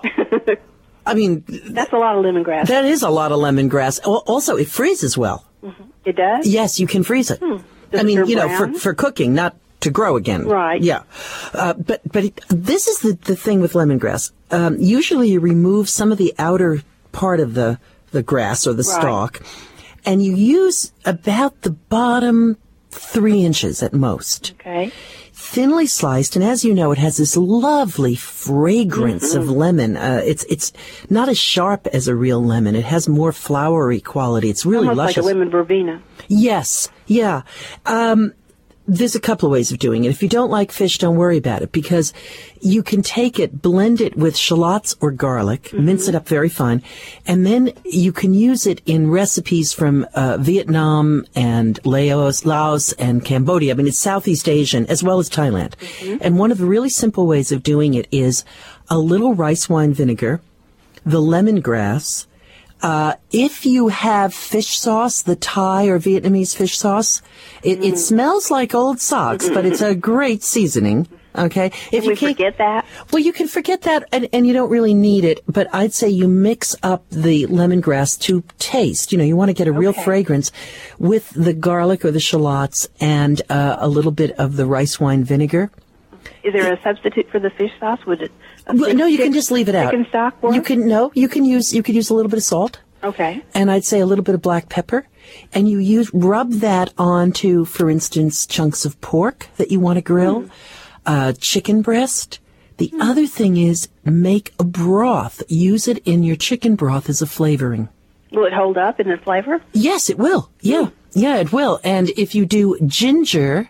I mean, That's a lot of lemongrass. that is a lot of lemongrass. Al- Also, it freezes well. It does? Yes, you can freeze it. Does I it mean, turn you know, for brown? for cooking, not to grow again. Right. Yeah. Uh, but but it, this is the, the thing with lemongrass. Um, usually you remove some of the outer part of the, the grass or the Right. stalk, and you use about the bottom three inches at most. Okay. Thinly sliced, and as you know, it has this lovely fragrance Mm-hmm. of lemon. Uh, it's it's not as sharp as a real lemon. It has more flowery quality. It's really Almost luscious. like a lemon verbena. Yes, yeah. Um, there's a couple of ways of doing it. If you don't like fish, don't worry about it, because you can take it, blend it with shallots or garlic, Mm-hmm. mince it up very fine, and then you can use it in recipes from uh, Vietnam and Laos, Laos and Cambodia. I mean, it's Southeast Asian as well as Thailand. Mm-hmm. And one of the really simple ways of doing it is a little rice wine vinegar, the lemongrass. Uh, if you have fish sauce, the Thai or Vietnamese fish sauce, it, it smells like old socks, but it's a great seasoning. Okay. If Can we forget that? Well, you can forget that, and, and you don't really need it. But I'd say you mix up the lemongrass to taste. You know, you want to get a real Okay. fragrance with the garlic or the shallots and uh, a little bit of the rice wine vinegar. Is there a substitute for the fish sauce? Would it? a Well, no, you can chick- just leave it out. Chicken stock work? You can no, you can use you could use a little bit of salt. Okay. And I'd say a little bit of black pepper, and you use rub that onto, for instance, chunks of pork that you want to grill, Mm. uh, chicken breast. The Mm. other thing is make a broth. Use it in your chicken broth as a flavoring. Will it hold up in the flavor? Yes, it will. Yeah, yeah, it will. And if you do ginger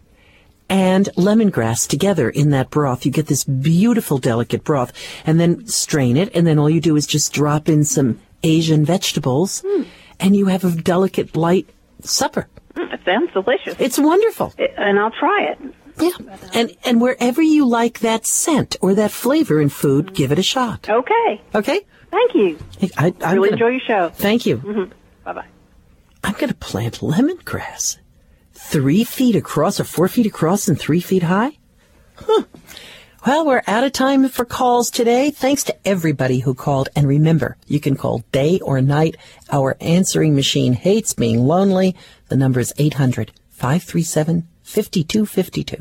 and lemongrass together in that broth, you get this beautiful, delicate broth. And then strain it, and then all you do is just drop in some Asian vegetables, and you have a delicate, light supper. Mm, it sounds delicious. It's wonderful. It- and I'll try it. Yeah. And and wherever you like that scent or that flavor in food, give it a shot. Okay. Okay? Thank you. I, I'm really gonna- enjoy your show. Thank you. Mm-hmm. Bye-bye. I'm going to plant lemongrass. Three feet across or four feet across and three feet high? Huh. Well, we're out of time for calls today. Thanks to everybody who called. And remember, you can call day or night. Our answering machine hates being lonely. The number is eight hundred, five three seven, five two five two.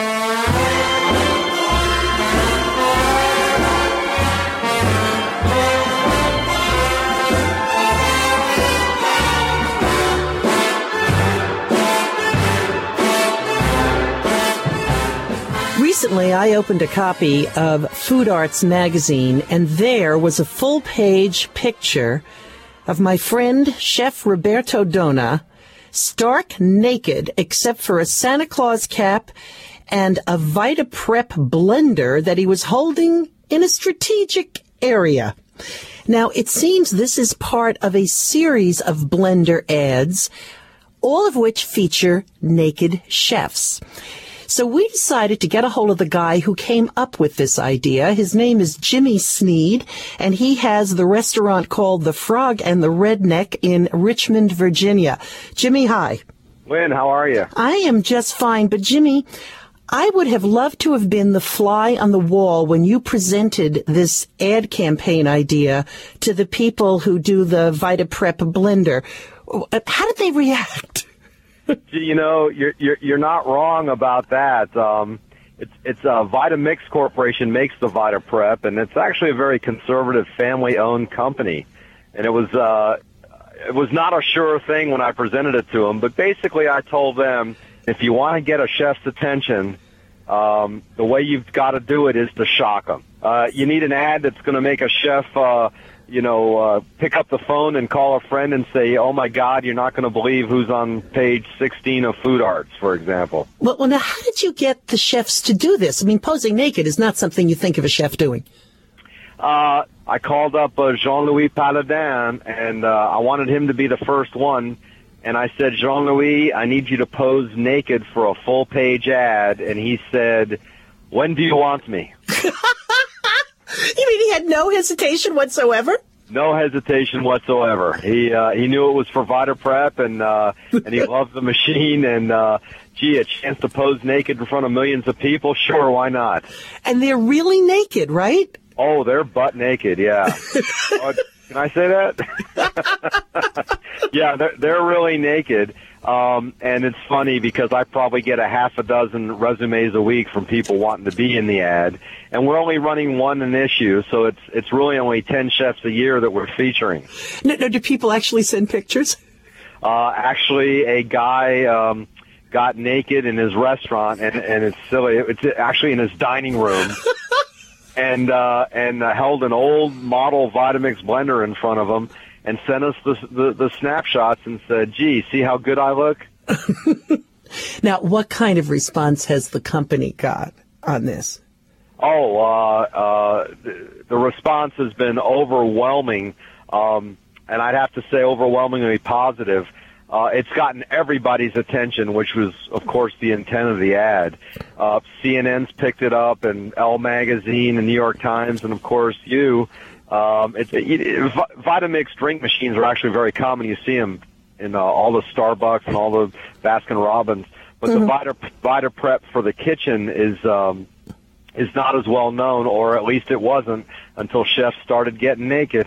Recently, I opened a copy of Food Arts magazine, and there was a full-page picture of my friend, Chef Roberto Dona, stark naked except for a Santa Claus cap and a Vita Prep blender that he was holding in a strategic area. Now, it seems this is part of a series of blender ads, all of which feature naked chefs. So we decided to get a hold of the guy who came up with this idea. His name is Jimmy Sneed, and he has the restaurant called The Frog and the Redneck in Richmond, Virginia. Jimmy, hi. Lynn, how are you? I am just fine, but Jimmy, I would have loved to have been the fly on the wall when you presented this ad campaign idea to the people who do the Vita Prep blender. How did they react? You know, you're you're you're not wrong about that. Um, it's it's uh, Vitamix Corporation makes the Vita Prep, and it's actually a very conservative, family-owned company. And it was uh, it was not a sure thing when I presented it to them. But basically, I told them if you want to get a chef's attention, um, the way you've got to do it is to shock them. Uh, you need an ad that's going to make a chef. Uh, you know, uh, pick up the phone and call a friend and say, oh, my God, you're not going to believe who's on page sixteen of Food Arts, for example. Well, well, now, how did you get the chefs to do this? I mean, posing naked is not something you think of a chef doing. Uh, I called up uh, Jean-Louis Paladin, and uh, I wanted him to be the first one. And I said, Jean-Louis, I need you to pose naked for a full-page ad. And he said, when do you want me? You mean he had no hesitation whatsoever? No hesitation whatsoever. He uh, he knew it was for VitaPrep, and uh, and he loved the machine. And uh, gee, a chance to pose naked in front of millions of people? Sure, why not? And they're really naked, right? Oh, they're butt naked. Yeah. uh, can I say that? Yeah, they're they're really naked. Um, and it's funny because I probably get a half a dozen resumes a week from people wanting to be in the ad, and we're only running one an issue, so it's it's really only ten chefs a year that we're featuring. No, no, do people actually send pictures? Uh, actually, a guy um, got naked in his restaurant, and and it's silly. It's actually in his dining room, and uh, and uh, held an old model Vitamix blender in front of him. And sent us the, the the snapshots and said, gee, see how good I look? Now, what kind of response has the company got on this? Oh, uh, uh, the, the response has been overwhelming, um, and I'd have to say overwhelmingly positive. Uh, it's gotten everybody's attention, which was, of course, the intent of the ad. Uh, C N N's picked it up, and Elle Magazine, and New York Times, and, of course, you. Um, it's, it, it, Vitamix drink machines are actually very common. You see them in uh, all the Starbucks and all the Baskin Robbins. But mm-hmm. the Vita, VitaPrep for the kitchen is um, is not as well known, or at least it wasn't until chefs started getting naked.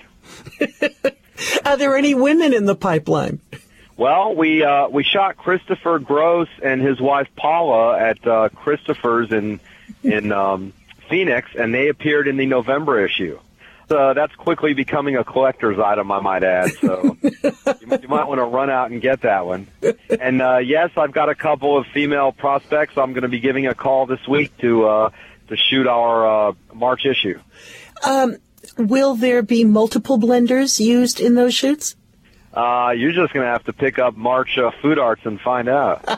Are there any women in the pipeline? Well, we uh, we shot Christopher Gross and his wife Paula at uh, Christopher's in in um, Phoenix, and they appeared in the November issue. Uh, that's quickly becoming a collector's item, I might add. So you, you might want to run out and get that one. And uh, yes, I've got a couple of female prospects. I'm going to be giving a call this week to uh, to shoot our uh, March issue. Um, will there be multiple blenders used in those shoots? Uh, you're just going to have to pick up March uh, Food Arts and find out.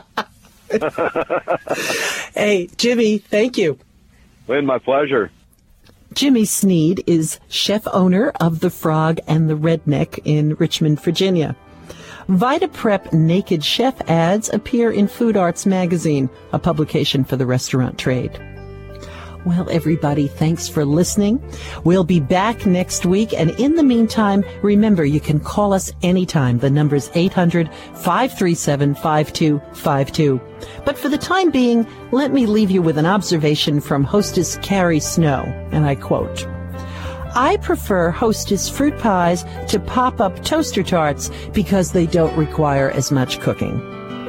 Hey, Jimmy, thank you. Lynn, my pleasure. Jimmy Sneed is chef-owner of The Frog and the Redneck in Richmond, Virginia. VitaPrep naked chef ads appear in Food Arts magazine, a publication for the restaurant trade. Well, everybody, thanks for listening. We'll be back next week, and in the meantime, remember, you can call us anytime. The number's eight hundred, five three seven, five two five two. But for the time being, let me leave you with an observation from hostess Carrie Snow, and I quote, "I prefer Hostess fruit pies to pop-up toaster tarts because they don't require as much cooking."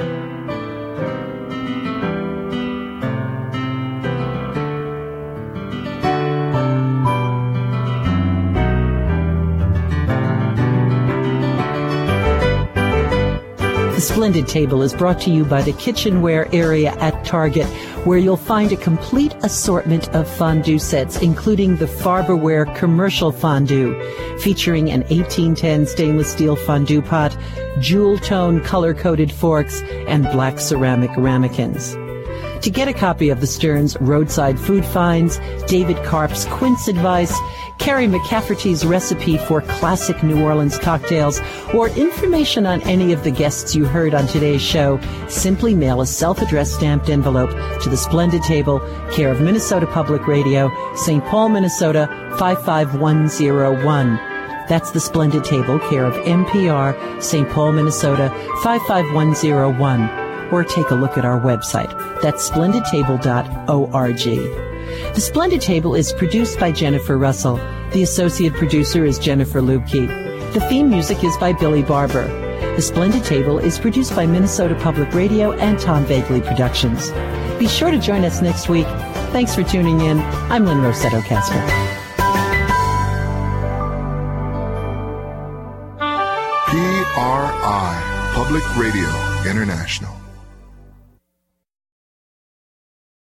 The Splendid Table is brought to you by the kitchenware area at Target, where you'll find a complete assortment of fondue sets, including the Farberware Commercial Fondue, featuring an eighteen ten stainless steel fondue pot, jewel-tone color-coded forks, and black ceramic ramekins. To get a copy of the Stearns Roadside Food Finds, David Karp's Quince Advice, Carrie McCafferty's recipe for classic New Orleans cocktails, or information on any of the guests you heard on today's show, simply mail a self-addressed stamped envelope to The Splendid Table, care of Minnesota Public Radio, Saint Paul, Minnesota, five five one zero one. That's The Splendid Table, care of M P R, Saint Paul, Minnesota, five five one zero one. Or take a look at our website. That's splendid table dot org. The Splendid Table is produced by Jennifer Russell. The associate producer is Jennifer Lubke. The theme music is by Billy Barber. The Splendid Table is produced by Minnesota Public Radio and Tom Vagley Productions. Be sure to join us next week. Thanks for tuning in. I'm Lynn Rossetto Kasper. P R I, Public Radio International.